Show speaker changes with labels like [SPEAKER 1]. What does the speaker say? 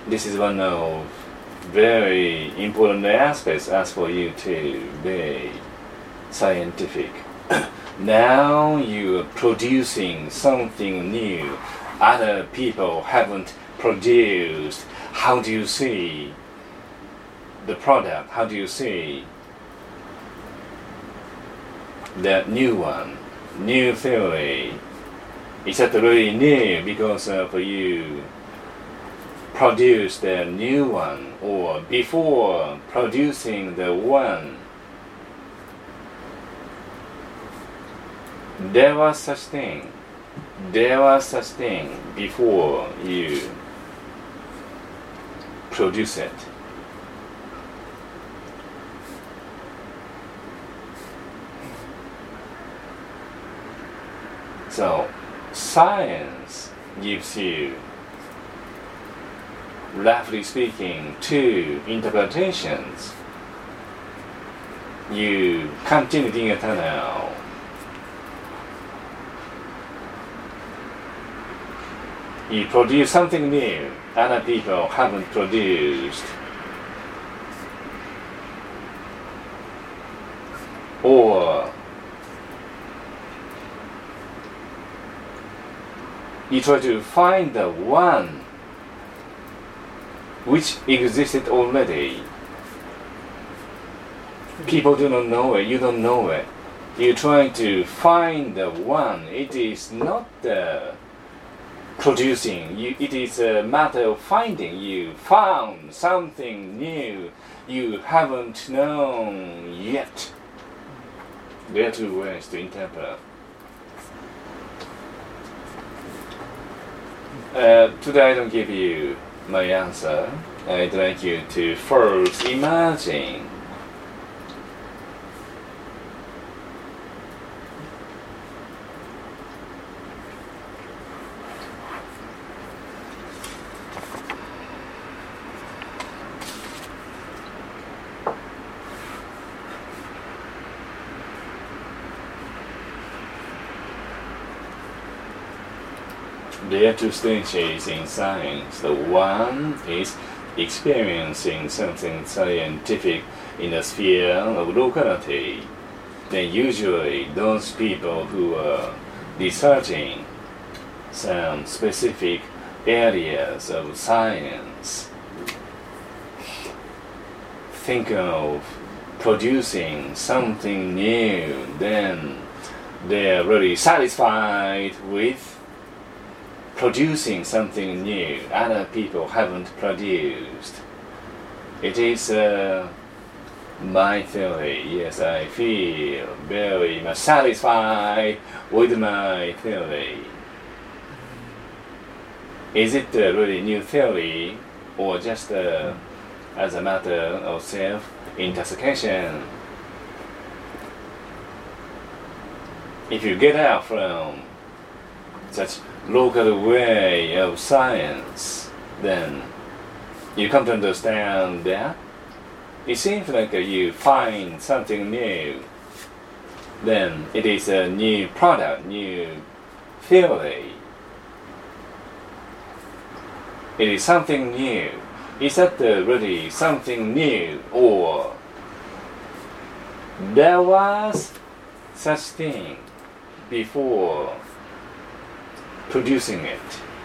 [SPEAKER 1] this is one of very important aspects as for you to be scientific. Now you are producing something new other people haven't produced. How do you see the product? How do you see the new one, new theory? Is that really new because of you produced the new one, or before producing the one there was such thing before you produce it? So science gives you, roughly speaking, two interpretations. You continue in a tunnel. You produce something new other people haven't produced. Or you try to find the one which existed already. People do not know it, you don't know it. You try to find the one. It is not the producing, it is a matter of finding. You found something new you haven't known yet. There are two ways to interpret. Today I don't give you my answer. I'd like you to first imagine there are two stages in science. The one is experiencing something scientific in the sphere of locality. Then usually those people who are researching some specific areas of science think of producing something new. Then they are really satisfied with producing something new other people haven't produced. It is my theory. Yes, I feel very much satisfied with my theory. Is it a really new theory, or just as a matter of self-intoxication? If you get out from such local way of science, then you come to understand that it seems like you find something new. Then it is a new product, new theory. It is something new. Is that really something new, or there was such thing before producing it?